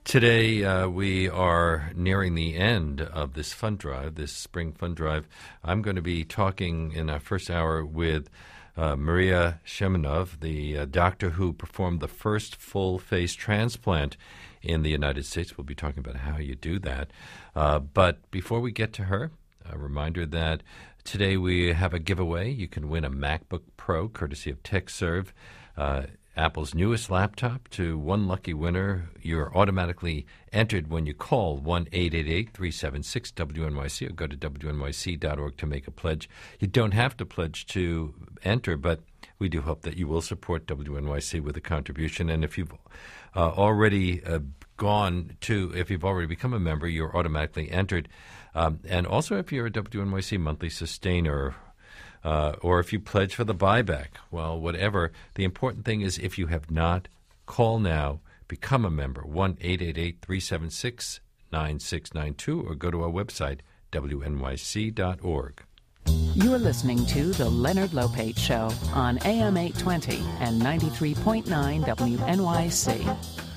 Today, we are nearing the end of this fund drive, this spring fund drive. I'm going to be talking in our first hour with Maria Sheminov, the doctor who performed the first full-face transplant in the United States. We'll be talking about how you do that. But before we get to her, a reminder that today we have a giveaway. You can win a MacBook Pro, courtesy of TechServe, Apple's newest laptop. To one lucky winner, you're automatically entered when you call 1-888-376-WNYC or go to WNYC.org to make a pledge. You don't have to pledge to enter, but we do hope that you will support WNYC with a contribution. And if you've already if you've already become a member, you're automatically entered. And also if you're a WNYC monthly sustainer, or if you pledge for the buyback, well, whatever. The important thing is if you have not, call now, become a member, 1-888-376-9692, or go to our website, WNYC.org. You're listening to The Leonard Lopate Show on AM 820 and 93.9 WNYC.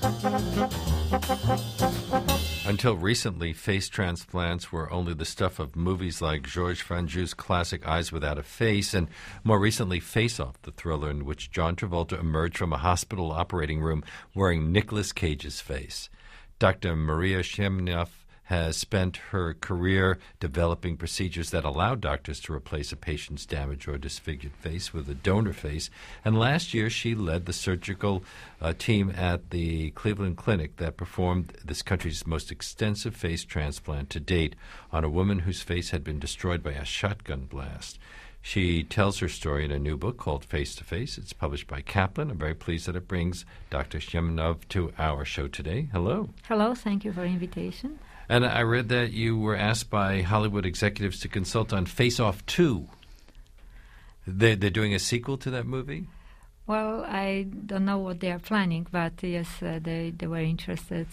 Until recently, face transplants were only the stuff of movies like Georges Franju's classic Eyes Without a Face, and more recently, Face Off, the thriller in which John Travolta emerged from a hospital operating room wearing Nicolas Cage's face. Dr. Maria Sheminov has spent her career developing procedures that allow doctors to replace a patient's damaged or disfigured face with a donor face. And last year, she led the surgical team at the Cleveland Clinic that performed this country's most extensive face transplant to date on a woman whose face had been destroyed by a shotgun blast. She tells her story in a new book called Face to Face. It's published by Kaplan. I'm very pleased that it brings Dr. Sheminov to our show today. Hello. Hello. Thank you for the invitation. And I read that you were asked by Hollywood executives to consult on Face Off 2. They're doing a sequel to that movie? Well, I don't know what they are planning, but yes, they were interested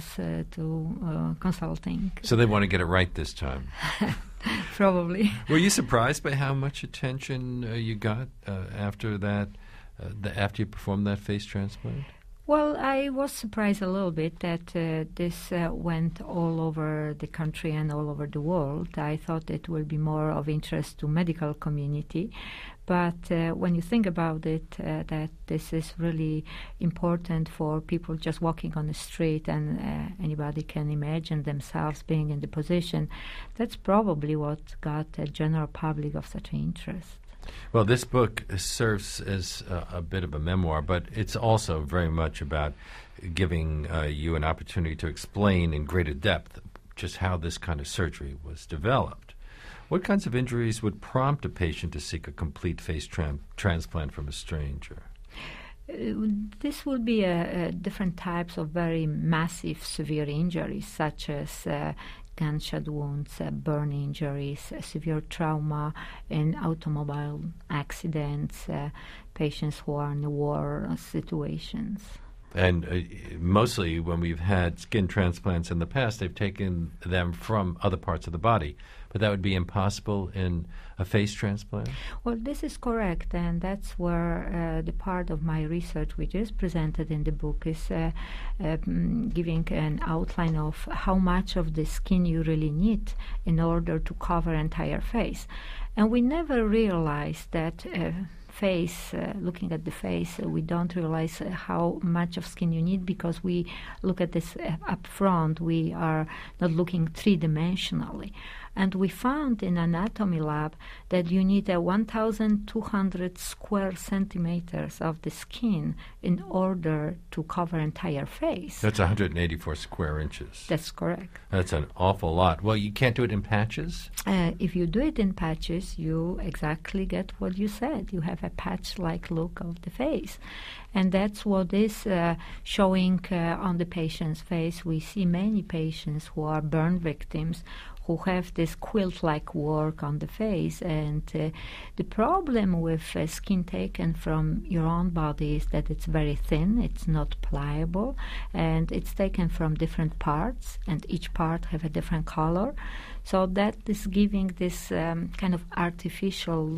to consulting. So they want to get it right this time. Probably. Were you surprised by how much attention you got after that, after you performed that face transplant? Well, I was surprised a little bit that this went all over the country and all over the world. I thought it would be more of interest to medical community. But when you think about it, that this is really important for people just walking on the street and anybody can imagine themselves being in the position, that's probably what got the general public of such interest. Well, this book serves as a bit of a memoir, but it's also very much about giving you an opportunity to explain in greater depth just how this kind of surgery was developed. What kinds of injuries would prompt a patient to seek a complete face transplant from a stranger? This would be different types of very massive, severe injuries, such as gunshot wounds, burn injuries, severe trauma, and automobile accidents, patients who are in war situations. And mostly when we've had skin transplants in the past, they've taken them from other parts of the body. But that would be impossible in a face transplant? Well, this is correct, and that's where the part of my research, which is presented in the book, is giving an outline of how much of the skin you really need in order to cover entire face. And we never realized that face, looking at the face, we don't realize how much of skin you need because we look at this up front. We are not looking three-dimensionally. And we found in anatomy lab that you need 1,200 square centimeters of the skin in order to cover entire face. That's 184 square inches. That's correct. That's an awful lot. Well, you can't do it in patches? If you do it in patches, you exactly get what you said. You have a patch-like look of the face. And that's what is showing on the patient's face. We see many patients who are burn victims who have this quilt-like work on the face. And the problem with skin taken from your own body is that it's very thin, it's not pliable, and it's taken from different parts, and each part have a different color. So that is giving this kind of artificial look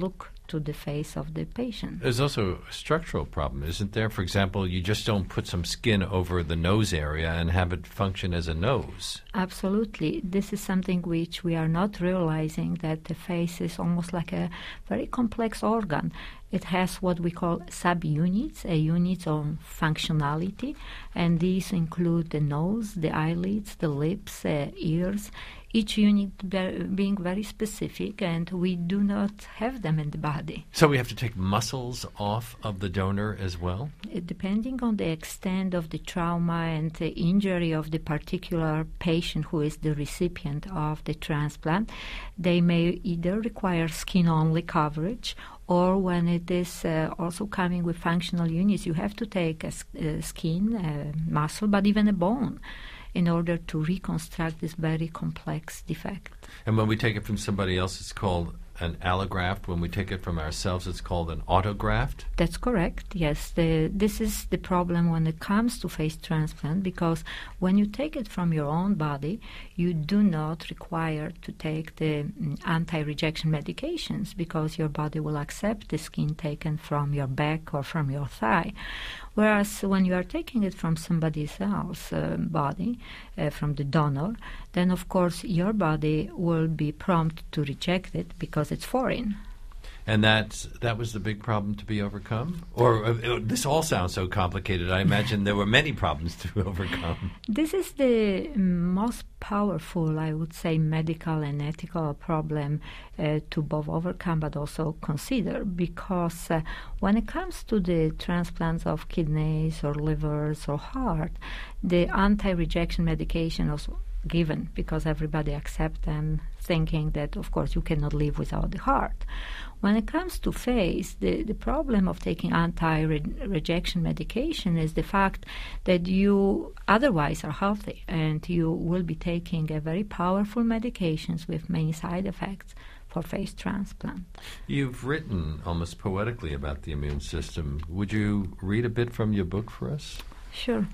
to the face of the patient. There's also a structural problem, isn't there? For example, you just don't put some skin over the nose area and have it function as a nose. Absolutely. This is something which we are not realizing, that the face is almost like a very complex organ. It has what we call subunits, units of functionality, and these include the nose, the eyelids, the lips, ears, each unit being very specific, and we do not have them in the body. So we have to take muscles off of the donor as well? Depending on the extent of the trauma and the injury of the particular patient who is the recipient of the transplant, they may either require skin-only coverage, or when it is also coming with functional units, you have to take a skin, a muscle, but even a bone, in order to reconstruct this very complex defect. And when we take it from somebody else, it's called an allograft. When we take it from ourselves, it's called an autograft? That's correct, yes. This is the problem when it comes to face transplant, because when you take it from your own body, you do not require to take the anti-rejection medications, because your body will accept the skin taken from your back or from your thigh. Whereas when you are taking it from somebody else's body, from the donor, then of course your body will be prompt to reject it because it's foreign. And that was the big problem to be overcome? Or this all sounds so complicated. I imagine there were many problems to overcome. This is the most powerful, I would say, medical and ethical problem to both overcome but also consider, because when it comes to the transplants of kidneys or livers or heart, the anti-rejection medication is given because everybody accepts them, thinking that, of course, you cannot live without the heart. When it comes to face, the problem of taking anti-rejection medication is the fact that you otherwise are healthy, and you will be taking a very powerful medications with many side effects for face transplant. You've written almost poetically about the immune system. Would you read a bit from your book for us? Sure.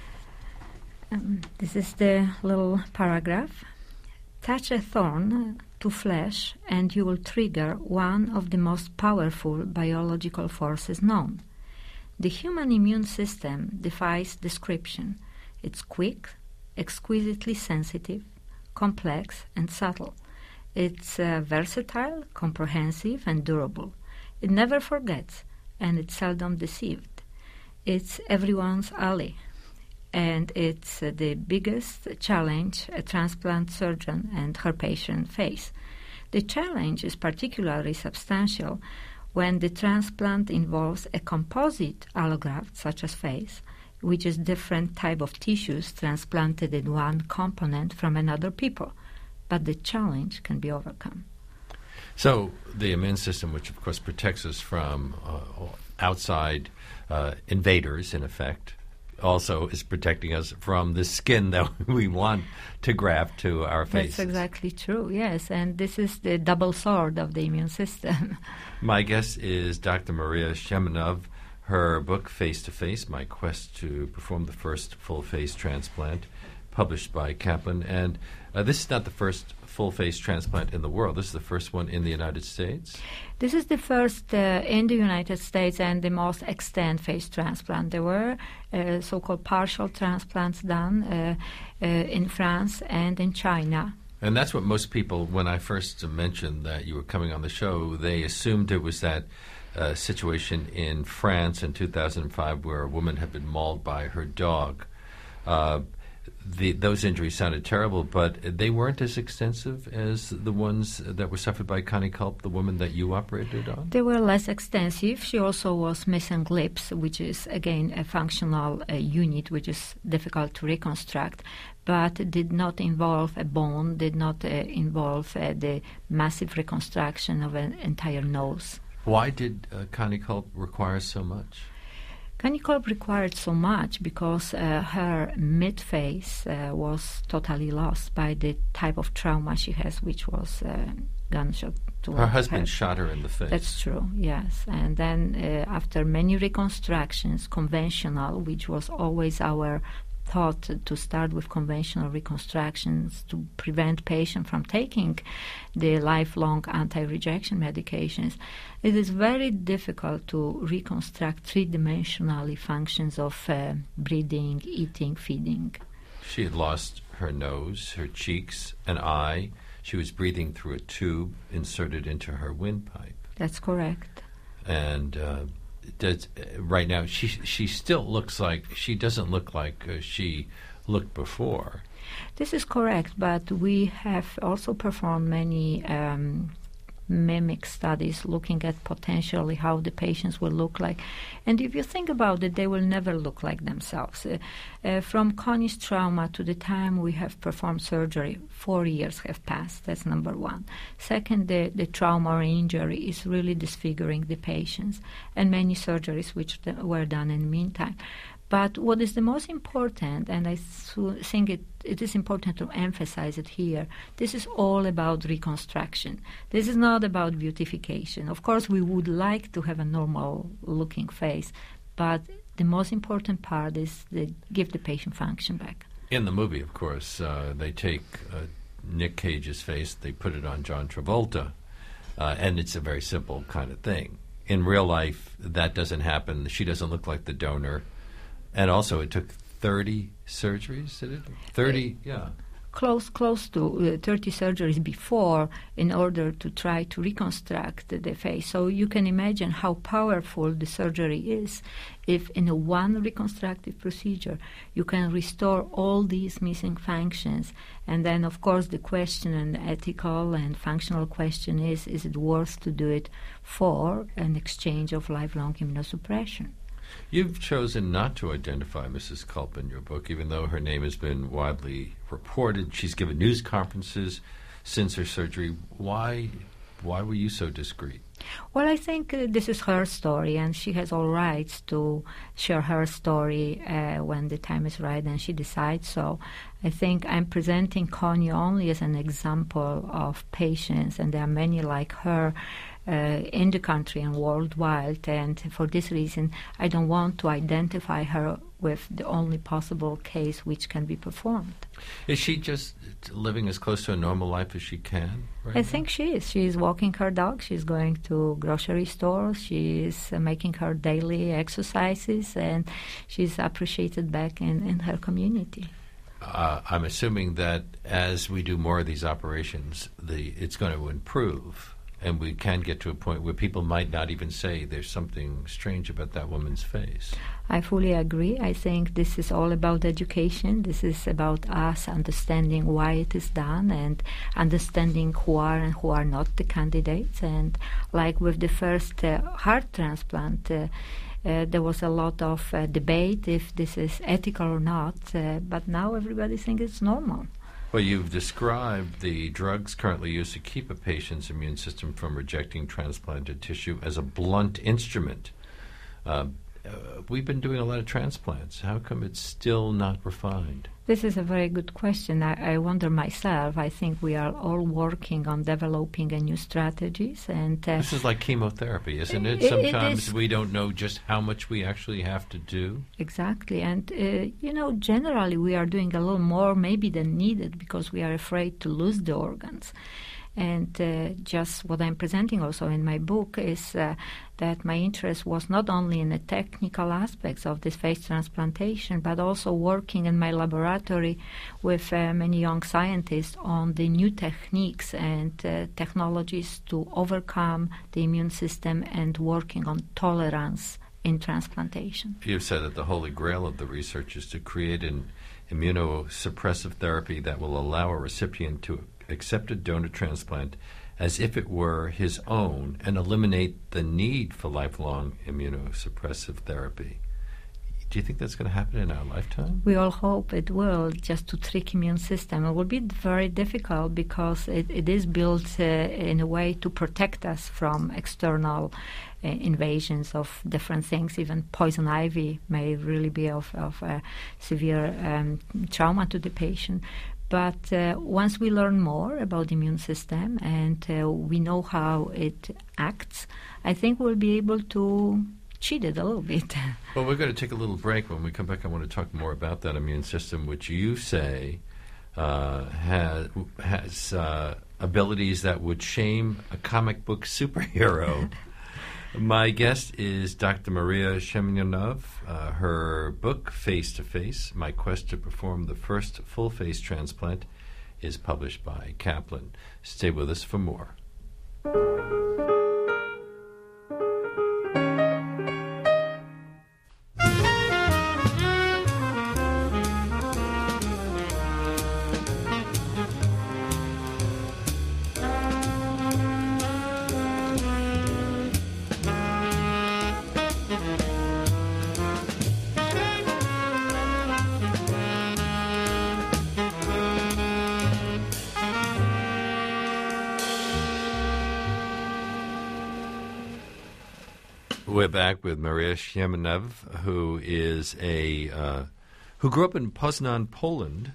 This is the little paragraph. Touch a thorn to flesh and you will trigger one of the most powerful biological forces known. The human immune system defies description. It's quick, exquisitely sensitive, complex, and subtle. It's versatile, comprehensive, and durable. It never forgets, and it's seldom deceived. It's everyone's ally. And it's the biggest challenge a transplant surgeon and her patient face. The challenge is particularly substantial when the transplant involves a composite allograft, such as face, which is different type of tissues transplanted in one component from another people. But the challenge can be overcome. So the immune system, which of course protects us from outside invaders, in effect, also is protecting us from the skin that we want to graft to our faces. That's exactly true, yes. And this is the double sword of the immune system. My guest is Dr. Maria Sheminov. Her book, Face to Face, My Quest to Perform the First Full Face Transplant, published by Kaplan. And this is not the first full face transplant in the world. This is the first one in the United States? This is the first in the United States and the most extent face transplant. There were so-called partial transplants done in France and in China. And that's what most people, when I first mentioned that you were coming on the show, they assumed it was that situation in France in 2005 where a woman had been mauled by her dog. Those injuries sounded terrible, but they weren't as extensive as the ones that were suffered by Connie Culp, the woman that you operated on? They were less extensive. She also was missing lips, which is, again, a functional unit, which is difficult to reconstruct, but did not involve a bone, did not involve the massive reconstruction of an entire nose. Why did Connie Culp require so much? Connie Culp required so much because her mid-face was totally lost by the type of trauma she has, which was gunshot to her husband shot her in the face. That's true, yes. And then after many reconstructions, conventional, which was always our thought to start with conventional reconstructions to prevent patients from taking the lifelong anti-rejection medications, it is very difficult to reconstruct three-dimensionally functions of breathing, eating, feeding. She had lost her nose, her cheeks, an eye. She was breathing through a tube inserted into her windpipe. That's correct. And right now, she still looks like, she doesn't look like she looked before. This is correct, but we have also performed many mimic studies looking at potentially how the patients will look like. And if you think about it, they will never look like themselves. From Connie's trauma to the time we have performed surgery, 4 years have passed. That's number one. Second, the trauma or injury is really disfiguring the patients, and many surgeries which were done in the meantime. But what is the most important, and I think it is important to emphasize it here, this is all about reconstruction. This is not about beautification. Of course, we would like to have a normal-looking face, but the most important part is to give the patient function back. In the movie, of course, they take Nick Cage's face, they put it on John Travolta, and it's a very simple kind of thing. In real life, that doesn't happen. She doesn't look like the donor. And also, it took 30 surgeries, did it? 30, yeah. Close to 30 surgeries before in order to try to reconstruct the face. So you can imagine how powerful the surgery is if in a one reconstructive procedure you can restore all these missing functions. And then, of course, the question, an ethical and functional question is it worth to do it for an exchange of lifelong immunosuppression? You've chosen not to identify Mrs. Culp in your book, even though her name has been widely reported. She's given news conferences since her surgery. Why were you so discreet? Well, I think this is her story, and she has all rights to share her story when the time is right and she decides so. I think I'm presenting Connie only as an example of patients, and there are many like her in the country and worldwide, and for this reason I don't want to identify her with the only possible case which can be performed. Is she just living as close to a normal life as she can right I now? think she is. She is walking her dog, she's going to grocery stores, she is making her daily exercises, and she's appreciated back in her community. I'm assuming that as we do more of these operations, it's going to improve. And we can get to a point where people might not even say there's something strange about that woman's face. I fully agree. I think this is all about education. This is about us understanding why it is done and understanding who are and who are not the candidates. And like with the first heart transplant, there was a lot of debate if this is ethical or not, but now everybody thinks it's normal. Well, you've described the drugs currently used to keep a patient's immune system from rejecting transplanted tissue as a blunt instrument. We've been doing a lot of transplants. How come it's still not refined? This is a very good question. I wonder myself. I think we are all working on developing new strategies. And this is like chemotherapy, isn't it? Sometimes we don't know just how much we actually have to do. Exactly. And, generally we are doing a little more maybe than needed because we are afraid to lose the organs. And just what I'm presenting also in my book is that my interest was not only in the technical aspects of this face transplantation, but also working in my laboratory with many young scientists on the new techniques and technologies to overcome the immune system and working on tolerance in transplantation. You've said that the holy grail of the research is to create an immunosuppressive therapy that will allow a recipient to accept a donor transplant as if it were his own and eliminate the need for lifelong immunosuppressive therapy. Do you think that's going to happen in our lifetime? We all hope it will, just to trick immune system. It will be very difficult because it is built in a way to protect us from external invasions of different things. Even poison ivy may really be of severe trauma to the patient. But once we learn more about the immune system and we know how it acts, I think we'll be able to cheated a little bit. Well, we're going to take a little break. When we come back, I want to talk more about that immune system, which you say has abilities that would shame a comic book superhero. My guest is Dr. Maria Semyonov. Her book, Face to Face, My Quest to Perform the First Full Face Transplant, is published by Kaplan. Stay with us for more. We're back with Maria Semyonov, who is who grew up in Poznan, Poland,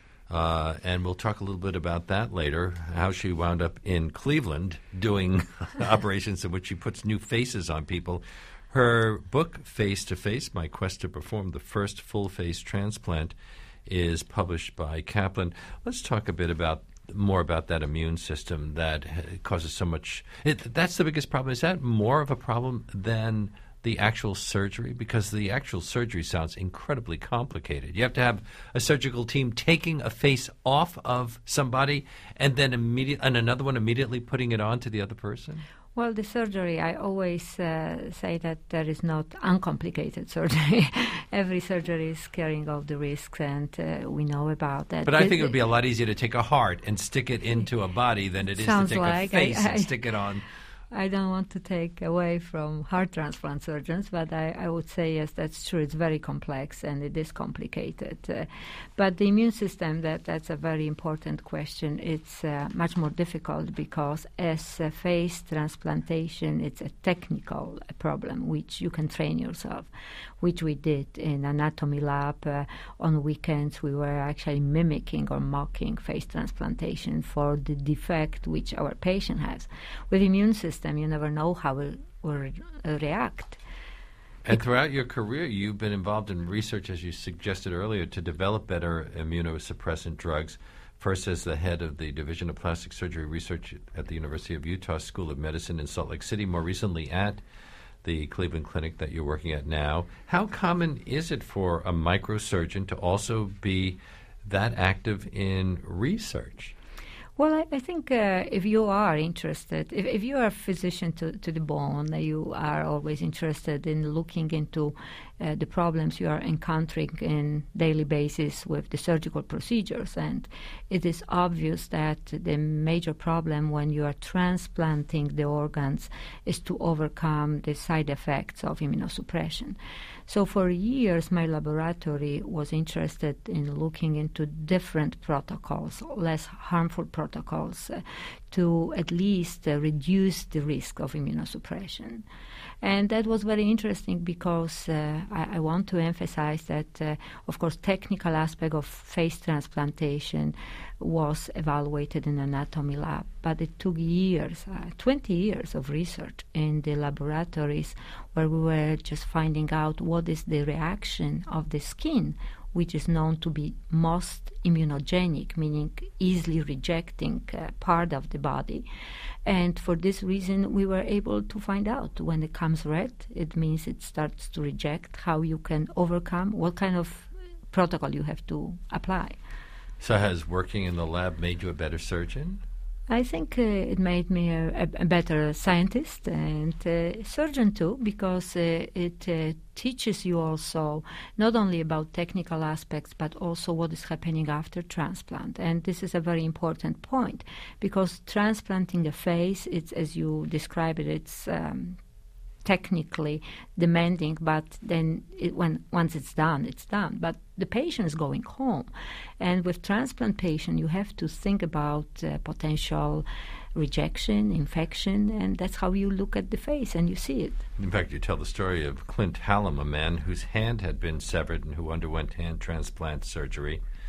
and we'll talk a little bit about that later. How she wound up in Cleveland doing operations in which she puts new faces on people. Her book, Face to Face: My Quest to Perform the First Full Face Transplant, is published by Kaplan. Let's talk a bit more about that immune system that causes so much. That's the biggest problem. Is that more of a problem than the actual surgery? Because the actual surgery sounds incredibly complicated. You have to have a surgical team taking a face off of somebody and then another one immediately putting it on to the other person? Well, the surgery, I always say that there is not uncomplicated surgery. Every surgery is carrying all the risks, and we know about that. But I think it would be a lot easier to take a heart and stick it into a body than it is to take a face and stick it on. I don't want to take away from heart transplant surgeons, but I would say, yes, that's true. It's very complex and it is complicated. But the immune system, that's a very important question. It's much more difficult because as a face transplantation, it's a technical problem which you can train yourself, which we did in anatomy lab. On weekends, we were actually mimicking or mocking face transplantation for the defect which our patient has. With immune system, you never know how it will react. And throughout your career, you've been involved in research, as you suggested earlier, to develop better immunosuppressant drugs. First as the head of the Division of Plastic Surgery Research at the University of Utah School of Medicine in Salt Lake City, more recently at the Cleveland Clinic that you're working at now. How common is it for a microsurgeon to also be that active in research? Well, I think if you are interested, if you are a physician to the bone, you are always interested in looking into the problems you are encountering in daily basis with the surgical procedures. And it is obvious that the major problem when you are transplanting the organs is to overcome the side effects of immunosuppression. So for years, my laboratory was interested in looking into different protocols, less harmful protocols, to at least reduce the risk of immunosuppression. And that was very interesting because I want to emphasize that, of course, technical aspect of face transplantation was evaluated in anatomy lab, but it took years, 20 years of research in the laboratories where we were just finding out what is the reaction of the skin, which is known to be most immunogenic, meaning easily rejecting part of the body. And for this reason, we were able to find out when it comes red, it means it starts to reject, how you can overcome, what kind of protocol you have to apply. So has working in the lab made you a better surgeon? I think it made me a better scientist and surgeon too, because it teaches you also not only about technical aspects, but also what is happening after transplant. And this is a very important point, because transplanting a face, it's, as you describe it, it's technically demanding, but then once it's done, it's done. But the patient is going home. And with transplantation, you have to think about potential rejection, infection, and that's how you look at the face and you see it. In fact, you tell the story of Clint Hallam, a man whose hand had been severed and who underwent hand transplant surgery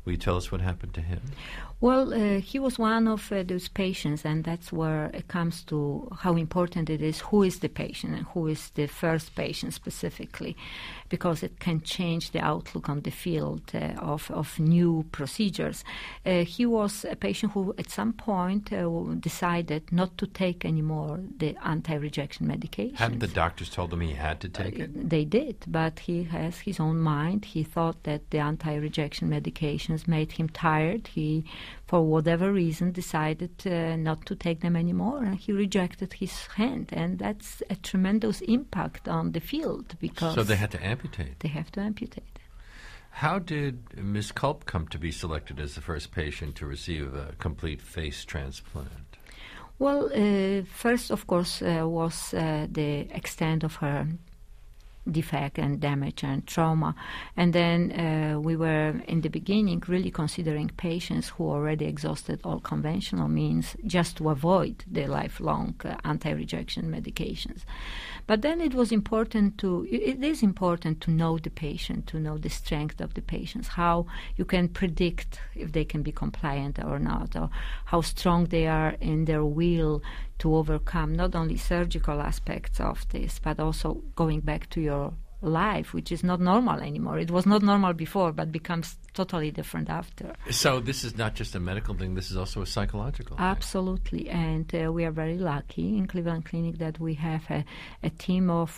Will you tell us what happened to him? Well, he was one of those patients, and that's where it comes to how important it is who is the patient and who is the first patient specifically, because it can change the outlook on the field of new procedures. He was a patient who at some point decided not to take anymore the anti-rejection medications. Hadn't the doctors told him he had to take it? They did, but he has his own mind. He thought that the anti-rejection medications made him tired. He, for whatever reason, decided not to take them anymore, and he rejected his hand. And that's a tremendous impact on the field because... So they had to amputate. They have to amputate. How did Ms. Culp come to be selected as the first patient to receive a complete face transplant? Well, first, of course, was the extent of her defect and damage and trauma. And then we were, in the beginning, really considering patients who already exhausted all conventional means just to avoid the lifelong anti-rejection medications. But then it is important to know the patient, to know the strength of the patients, how you can predict if they can be compliant or not, or how strong they are in their will to overcome not only surgical aspects of this, but also going back to your life, which is not normal anymore. It was not normal before, but becomes totally different after. So this is not just a medical thing, this is also a psychological thing. Absolutely, and we are very lucky in Cleveland Clinic that we have a team of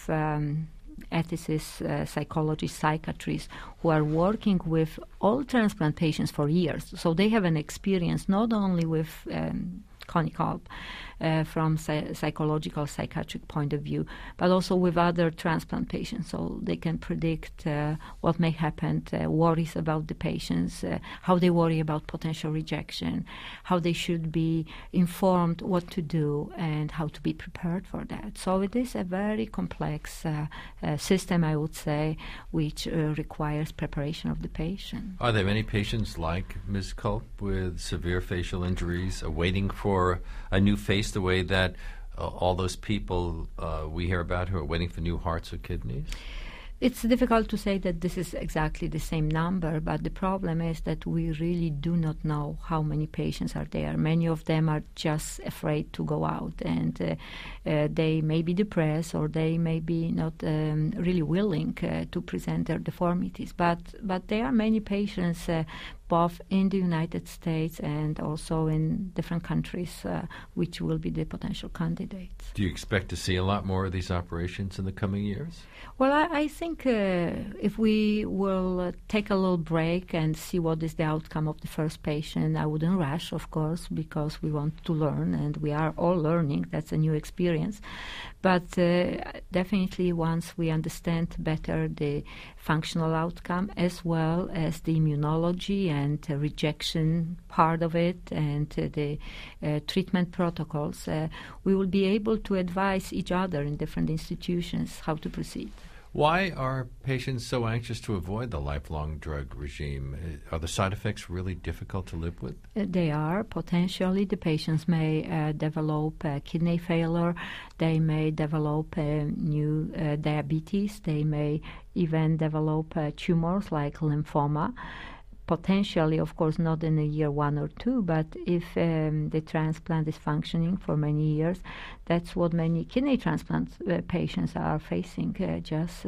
ethicists, psychologists, psychiatrists who are working with all transplant patients for years. So they have an experience not only with Connie Culp from psychological, psychiatric point of view, but also with other transplant patients, so they can predict what may happen, worries about the patients, how they worry about potential rejection, how they should be informed what to do, and how to be prepared for that. So it is a very complex system, I would say, which requires preparation of the patient. Are there many patients like Ms. Culp with severe facial injuries awaiting for a new face the way that all those people we hear about who are waiting for new hearts or kidneys? It's difficult to say that this is exactly the same number, but the problem is that we really do not know how many patients are there. Many of them are just afraid to go out, and they may be depressed, or they may be not really willing to present their deformities. But there are many patients both in the United States and also in different countries, which will be the potential candidates. Do you expect to see a lot more of these operations in the coming years? Well, I think if we will take a little break and see what is the outcome of the first patient, I wouldn't rush, of course, because we want to learn, and we are all learning. That's a new experience. But definitely once we understand better the functional outcome as well as the immunology and rejection part of it and the treatment protocols, we will be able to advise each other in different institutions how to proceed. Why are patients so anxious to avoid the lifelong drug regime? Are the side effects really difficult to live with? They are. Potentially, the patients may develop kidney failure. They may develop new diabetes. They may even develop tumors like lymphoma. Potentially, of course, not in a year 1 or 2, but if the transplant is functioning for many years, that's what many kidney transplant patients are facing, just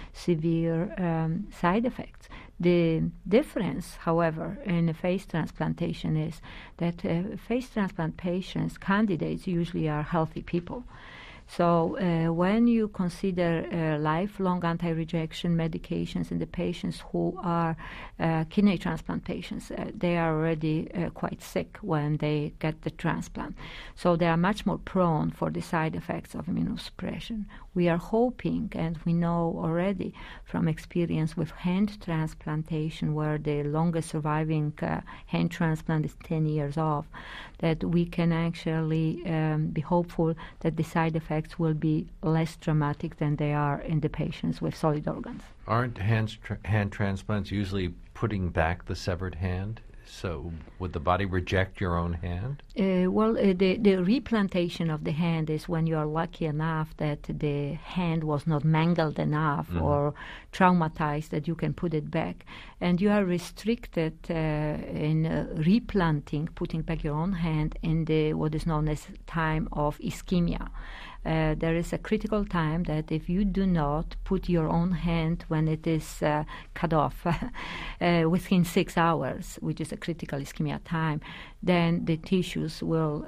severe side effects. The difference, however, in a face transplantation is that face transplant patients, candidates, usually are healthy people. So when you consider lifelong anti-rejection medications in the patients who are kidney transplant patients, they are already quite sick when they get the transplant. So they are much more prone for the side effects of immunosuppression. We are hoping, and we know already from experience with hand transplantation, where the longest surviving hand transplant is 10 years off, that we can actually be hopeful that the side effects will be less dramatic than they are in the patients with solid organs. Aren't hand transplants usually putting back the severed hand? So would the body reject your own hand? The replantation of the hand is when you are lucky enough that the hand was not mangled enough or traumatized that you can put it back. And you are restricted in replanting, putting back your own hand in what is known as time of ischemia. There is a critical time that if you do not put your own hand when it is cut off within 6 hours, which is a critical ischemia time, then the tissues will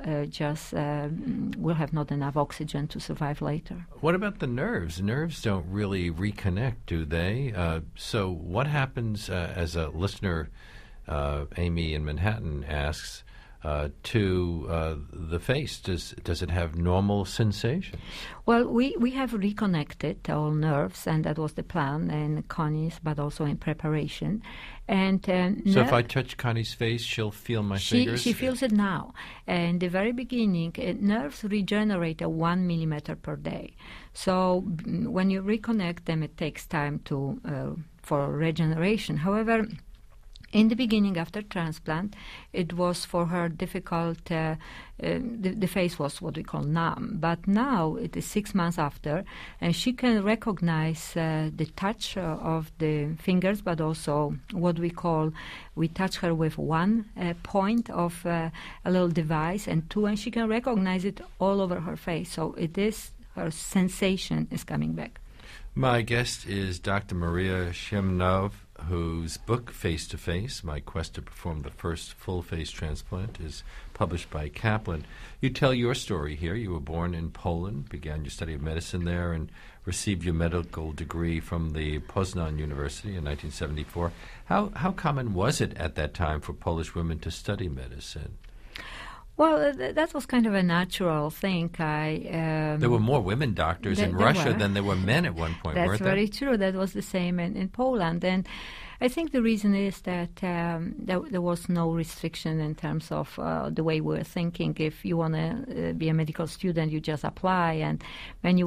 will have not enough oxygen to survive later. What about the nerves? Nerves don't really reconnect, do they? So what happens, as a listener, Amy in Manhattan asks, to the face? Does it have normal sensations? Well, we have reconnected all nerves, and that was the plan in Connie's, but also in preparation. And so if I touch Connie's face, she'll feel my fingers? She feels it now. In the very beginning, nerves regenerate at 1 millimeter per day. So when you reconnect them, it takes time for regeneration. However, in the beginning, after transplant, it was for her difficult. The face was what we call numb. But now it is 6 months after, and she can recognize the touch of the fingers, but also what we touch her with one point of a little device and two, and she can recognize it all over her face. So her sensation is coming back. My guest is Dr. Maria Shemnov, whose book, Face to Face, My Quest to Perform the First Full Face Transplant, is published by Kaplan. You tell your story here. You were born in Poland, began your study of medicine there, and received your medical degree from the Poznan University in 1974. How common was it at that time for Polish women to study medicine? Well, that was kind of a natural thing. There were more women doctors in Russia than there were men at one point, weren't there? That's very true. That was the same in Poland. And I think the reason is that there was no restriction in terms of the way we were thinking. If you want to be a medical student, you just apply. And many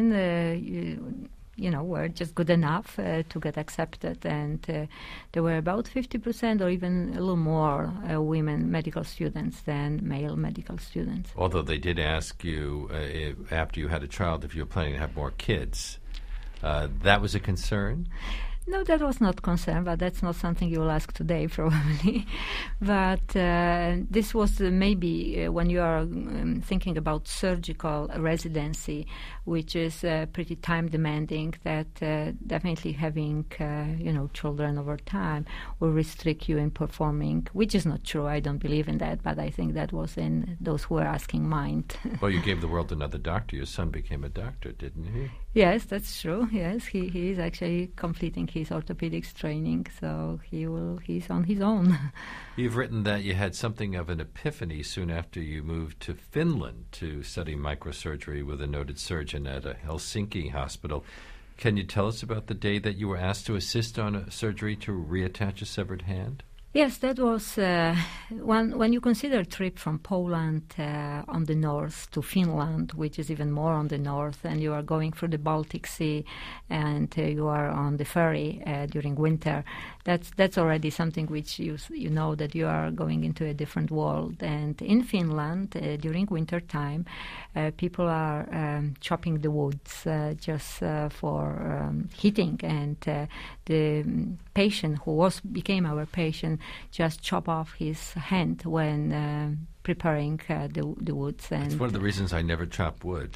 women were just good enough to get accepted, and there were about 50% or even a little more women medical students than male medical students. Although they did ask you, after you had a child, if you were planning to have more kids. That was a concern? No, that was not concern, but that's not something you will ask today, probably. But this was maybe when you are thinking about surgical residency, which is pretty time-demanding, that definitely having, children over time will restrict you in performing, which is not true. I don't believe in that, but I think that was in those who were asking mind. Well, you gave the world another doctor. Your son became a doctor, didn't he? Yes, that's true. Yes, he is actually completing his orthopedics training, so he's on his own. You've written that you had something of an epiphany soon after you moved to Finland to study microsurgery with a noted surgeon at a Helsinki hospital. Can you tell us about the day that you were asked to assist on a surgery to reattach a severed hand? Yes, that was when you consider a trip from Poland on the north to Finland, which is even more on the north, and you are going through the Baltic Sea, and you are on the ferry during winter. That's already something which you know that you are going into a different world. And in Finland, during winter time, people are chopping the woods just for heating, and the patient who became our patient just chop off his hand when preparing the woods. And it's one of the reasons I never chop wood.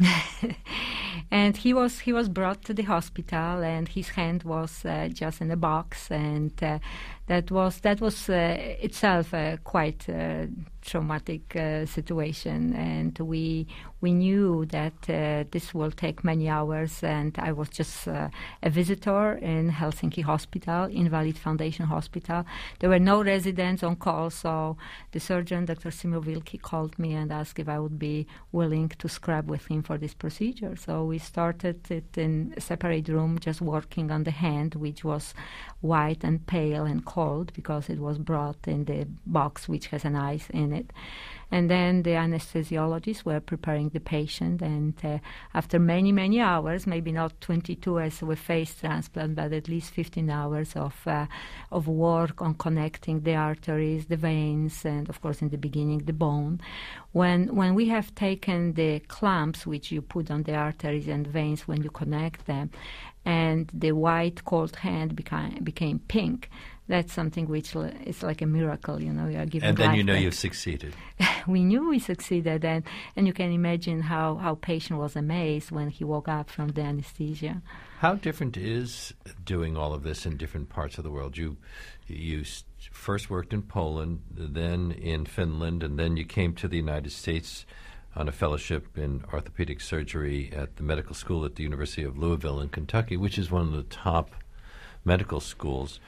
And he was brought to the hospital, and his hand was just in a box, and that was itself a quite traumatic situation. And we knew that this will take many hours, and I was just a visitor in Helsinki Hospital, Invalid Foundation Hospital. There were no residents on call, so the surgeon, Dr. Simil Wilki, called me and asked if I would be willing to scrub with him for this procedure. So we started it in a separate room, just working on the hand, which was white and pale and cold because it was brought in the box which has an ice in it. And then the anesthesiologists were preparing the patient, and after many, many hours, maybe not 22 as with face transplant, but at least 15 hours of work on connecting the arteries, the veins, and of course in the beginning the bone. When we have taken the clamps which you put on the arteries and veins when you connect them, and the white cold hand became pink, that's something which is like a miracle, you are giving And then life you know back. you've succeeded. We knew we succeeded, and you can imagine how patient was amazed when he woke up from the anesthesia. How different is doing all of this in different parts of the world? You first worked in Poland, then in Finland, and then you came to the United States on a fellowship in orthopedic surgery at the medical school at the University of Louisville in Kentucky, which is one of the top medical schools.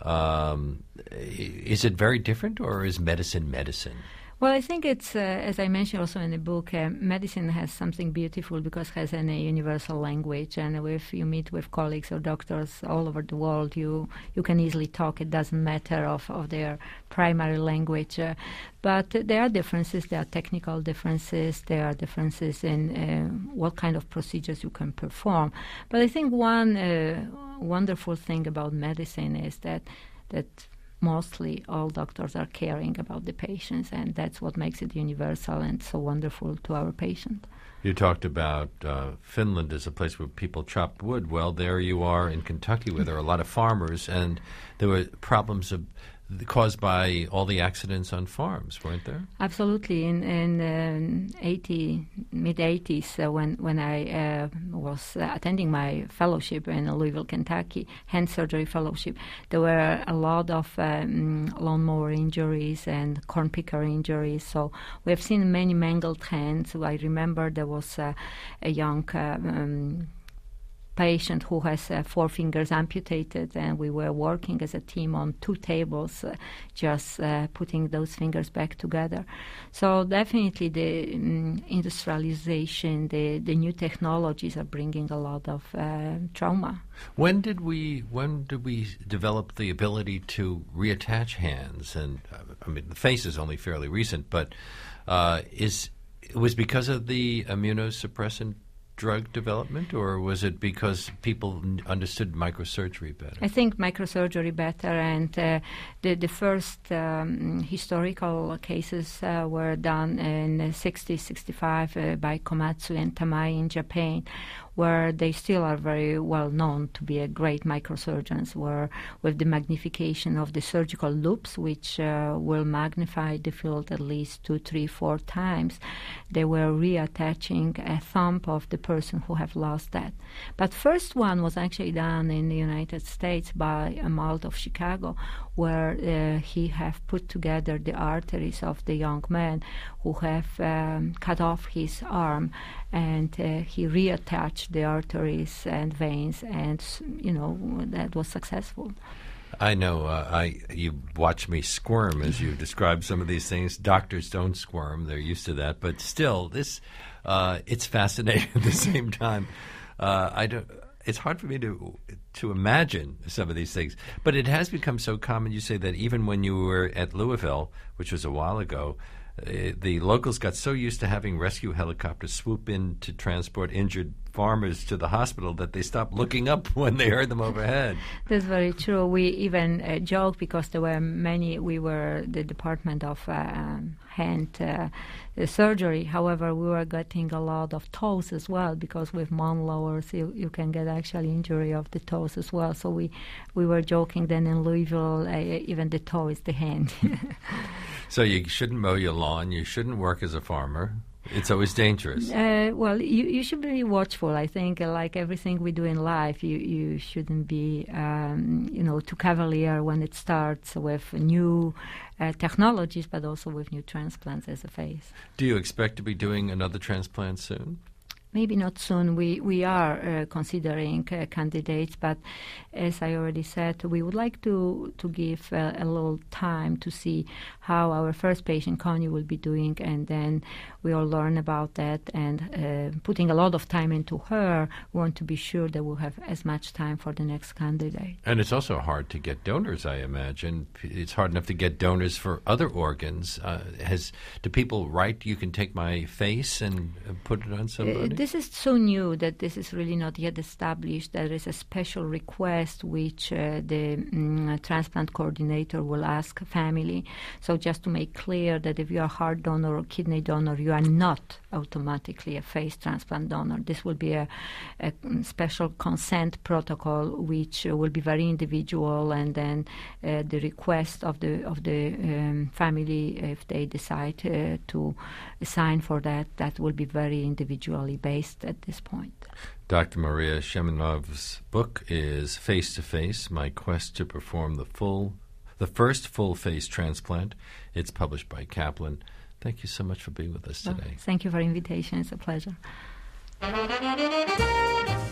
Is it very different, or is medicine medicine? Well, I think it's, as I mentioned also in the book, medicine has something beautiful because it has a universal language, and if you meet with colleagues or doctors all over the world, you can easily talk. It doesn't matter of their primary language. But there are differences. There are technical differences. There are differences in what kind of procedures you can perform. But I think one wonderful thing about medicine is that mostly all doctors are caring about the patients, and that's what makes it universal and so wonderful to our patient. You talked about Finland as a place where people chopped wood. Well, there you are in Kentucky where there are a lot of farmers, and there were problems caused by all the accidents on farms, weren't there? Absolutely. In mid-80s, when I was attending my fellowship in Louisville, Kentucky, hand surgery fellowship, there were a lot of lawnmower injuries and corn picker injuries. So we have seen many mangled hands. I remember there was a young patient who has 4 fingers amputated, and we were working as a team on 2 tables, just putting those fingers back together. So definitely the industrialization, the new technologies are bringing a lot of trauma. When did we develop the ability to reattach hands? And I mean, the face is only fairly recent, but it was because of the immunosuppressant drug development, or was it because people understood microsurgery better? I think microsurgery better, and the first historical cases were done in 60, 65 by Komatsu and Tamai in Japan, where they still are very well known to be a great microsurgeons, where with the magnification of the surgical loops, which will magnify the field at least 2, 3, 4 times, they were reattaching a thumb of the person who have lost that. But first one was actually done in the United States by Amald of Chicago, where he have put together the arteries of the young man who have cut off his arm, and he reattached the arteries and veins, and that was successful. I know. You watch me squirm as you describe some of these things. Doctors don't squirm; they're used to that. But still, this it's fascinating at the same time. It's hard for me to imagine some of these things, but it has become so common. You say that even when you were at Louisville, which was a while ago, the locals got so used to having rescue helicopters swoop in to transport injured farmers to the hospital that they stopped looking up when they heard them overhead. That's very true. We even joked because there were many. We were the department of hand surgery. However, we were getting a lot of toes as well, because with monolowers you can get actually injury of the toes as well. So we were joking then in Louisville, even the toe is the hand. So you shouldn't mow your lawn. You shouldn't work as a farmer. It's always dangerous. Well, you should be watchful. I think, like everything we do in life, you shouldn't be, too cavalier when it starts with new technologies, but also with new transplants as a phase. Do you expect to be doing another transplant soon? Maybe not soon. We are considering candidates, but as I already said, we would like to give a little time to see how our first patient, Connie, will be doing, and then we all learn about that. And putting a lot of time into her, we want to be sure that we'll have as much time for the next candidate. And it's also hard to get donors, I imagine. It's hard enough to get donors for other organs. Do people write, you can take my face and put it on somebody? This is so new that this is really not yet established. There is a special request which the transplant coordinator will ask family. So just to make clear that if you are a heart donor or kidney donor, you are not automatically a face transplant donor. This will be a special consent protocol which will be very individual, and then the request of the family, if they decide to sign for that will be very individually based at this point. Dr. Maria Shemenov's book is Face to Face, My Quest to Perform the First Full Face Transplant. It's published by Kaplan. Thank you so much for being with us today. Thank you for the invitation. It's a pleasure.